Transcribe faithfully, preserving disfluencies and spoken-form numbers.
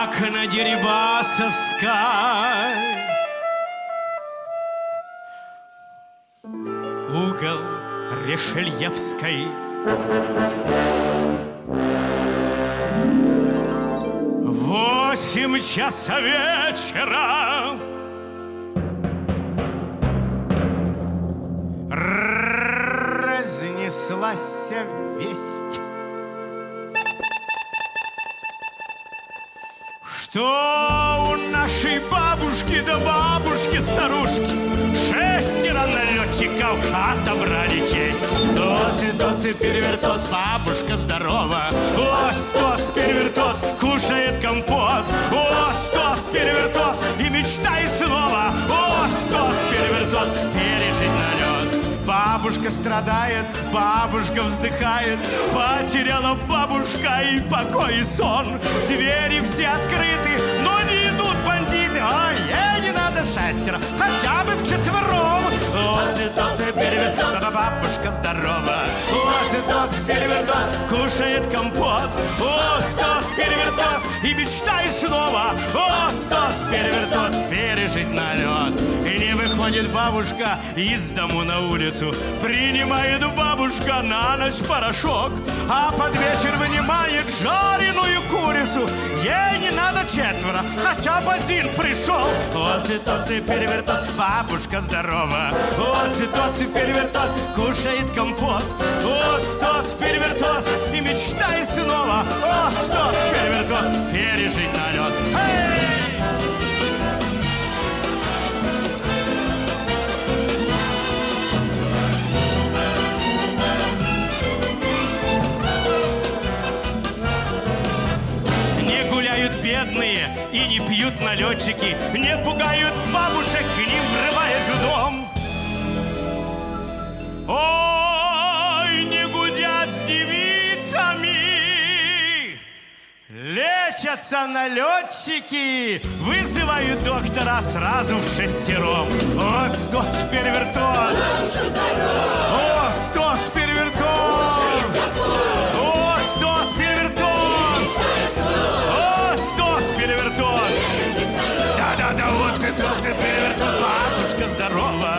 как на Дерибасовской. Угол Решельевской. Восемь часов вечера. Разнеслась весть, что у нашей бабушки да бабушки-старушки шестеро налетчиков отобрали честь. Тоци, тоци, перевертос, бабушка здорова. Ос, тос, перевертос, кушает компот. Ос, тос, перевертос, и мечтай снова. Ос, тос, перевертос, пережить налет. Бабушка страдает, бабушка вздыхает. Потеряла бабушка и покой, и сон. Двери все открыты, но не идут бандиты. Ой, ей не надо шестеро, хотя бы вчетвером. Вот цветоцы перевертос, бабушка здорова. Вот цветоцы перевертос, кушает компот. Вот стос перевертос, и мечтай снова. Вот стос перевертос, пережить налет. И не выходит бабушка из дому на улицу. Принимает бабушка на ночь порошок, а под вечер вынимает жареную курицу. Ей не надо четверо, хотя бы один пришел. Вот цветоцы перевертос, бабушка здорова. Вот цветоцы перевертос, кушает компот. Вот стос перевертос, и мечтай снова. Вот стос перевертос, пережить налет. Эй! Бедные и не пьют налетчики, не пугают бабушек, не врываясь в дом. Ой, не гудят с девицами, лечатся налетчики, вызывают доктора сразу в шестером. Вот стос перевертон, о, стос перевертон, о, стос перевертон. Перевертон. Да-да-да, вот цветок, перевертон. Бабушка здорова.